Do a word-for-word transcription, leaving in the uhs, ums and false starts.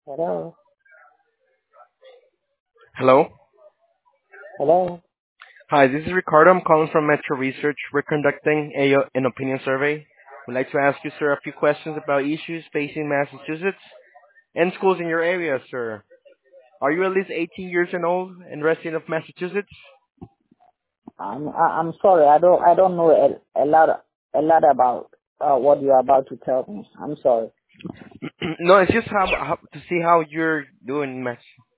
Hello? Hello. Hello? Hi, this is Ricardo. I'm calling from Metro Research. We're conducting a, uh, an opinion survey. We'd like to ask you, sir, a few questions about issues facing Massachusetts and schools in your area, sir. Are you at least eighteen years and old and resident of Massachusetts? I'm I- I'm sorry. I don't I don't know a, a lot a lot about uh, what you're about to tell me. I'm sorry. No, it's just how, how to see how you're doing in Mass.